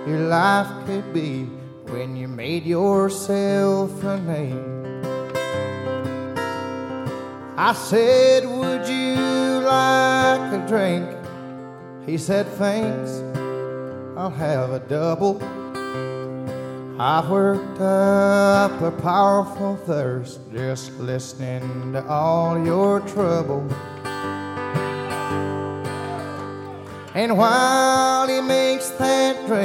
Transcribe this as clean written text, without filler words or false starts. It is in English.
your life could be when you made yourself a name. I said, would you like a drink? He said, thanks, I'll have a double. I've worked up a powerful thirst just listening to all your trouble. And while he makes that drink,